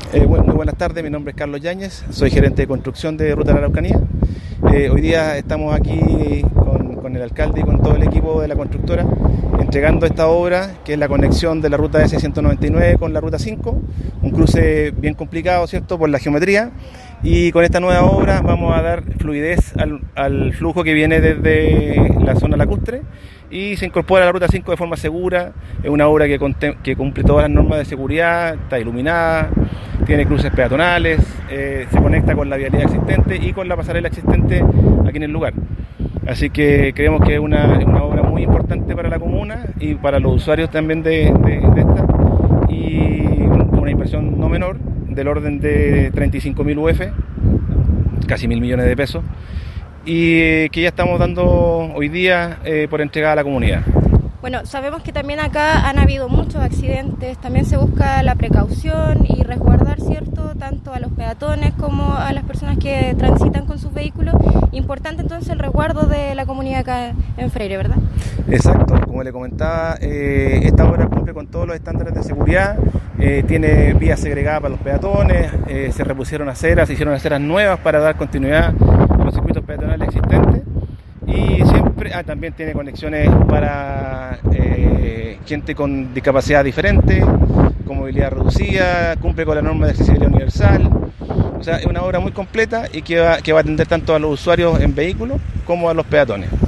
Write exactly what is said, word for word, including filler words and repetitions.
Eh, bueno, muy buenas tardes, mi nombre es Carlos Yáñez, soy gerente de construcción de Ruta de la Araucanía. Eh, hoy día estamos aquí con, con el alcalde y con todo el equipo de la constructora entregando esta obra, que es la conexión de la ruta ese ciento noventa y nueve con la ruta cinco, un cruce bien complicado, ¿cierto?, por la geometría, y con esta nueva obra vamos a dar fluidez al, al flujo que viene desde la zona lacustre y se incorpora a la ruta cinco de forma segura. Es una obra que, contem- que cumple todas las normas de seguridad, está iluminada, tiene cruces peatonales, eh, se conecta con la vialidad existente y con la pasarela existente aquí en el lugar. Así que creemos que es una, una obra muy importante para la comuna y para los usuarios también de, de, de esta, y una inversión no menor, del orden de treinta y cinco mil U F, casi mil millones de pesos, y que ya estamos dando hoy día eh, por entregada a la comunidad. Bueno, sabemos que también acá han habido muchos accidentes, también se busca la precaución y resguardar, ¿cierto?, tanto a los peatones como a las personas que transitan con sus vehículos. Importante entonces el resguardo de la comunidad acá en Freire, ¿verdad? Exacto, como le comentaba, eh, esta obra cumple con todos los estándares de seguridad, eh, tiene vías segregadas para los peatones, eh, se repusieron aceras, se hicieron aceras nuevas para dar continuidad a los circuitos peatonales existentes. Y siempre ah, también tiene conexiones para eh, gente con discapacidad diferente, con movilidad reducida, cumple con la norma de accesibilidad universal. O sea, es una obra muy completa y que va, que va a atender tanto a los usuarios en vehículos como a los peatones.